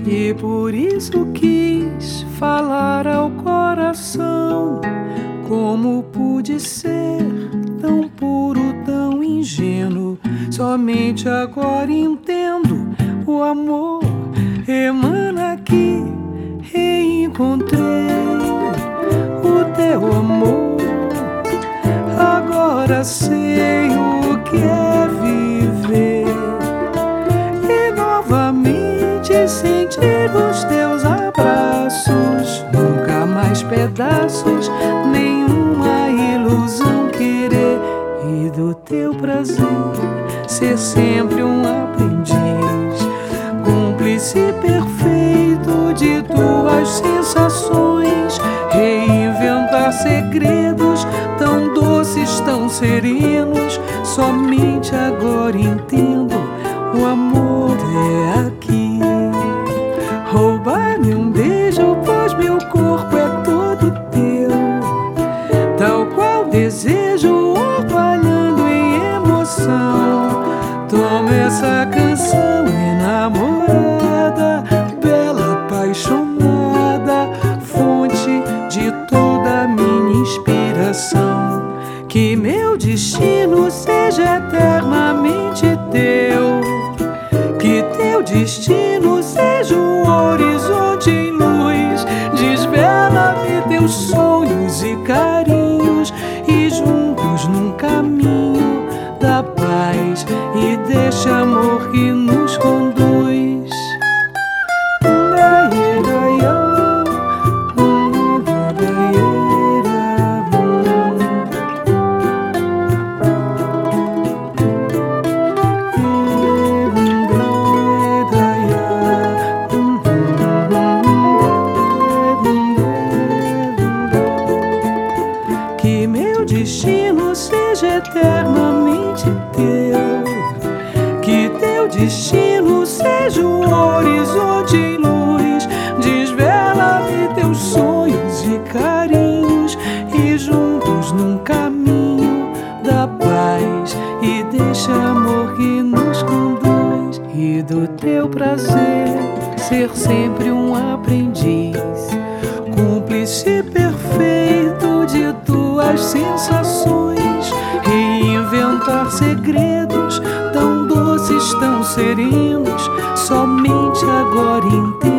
E por isso quis falar ao coração. Como pude ser tão puro, tão ingênuo? Somente agora entendo. O amor emana aqui. Reencontrei o teu amor. Agora sei o que é viver e novamente sentir os teus abraços. Nunca mais pedaços, nenhuma ilusão querer. E do teu prazer ser sempre um aprendiz, cúmplice perfeito de tuas sensações. Reinventar segredos tão doces, tão serenos. Somente agora entendo, o amor é aqui. Roubar-me um beijo, pois meu corpo é todo teu, tal qual desejo, orvalhando em emoção. Toma essa canção enamorada, bela, apaixonada, fonte de toda a minha inspiração. Que meu destino seja eternamente teu, que teu destino seja um horizonte em luz. Desvela-me teus sonhos e carinhos, e juntos num caminho da paz, e deste amor que nos conduz. Que meu destino seja eternamente teu, que teu destino seja um horizonte em luz. Desvela-me teus sonhos e carinhos, e juntos num caminho da paz, e deixa amor que nos conduz. E do teu prazer ser sempre um aprendiz, cúmplice perfeito de tuas sensações. Reinventar segredos tão doces, tão serenos. Somente agora entendo,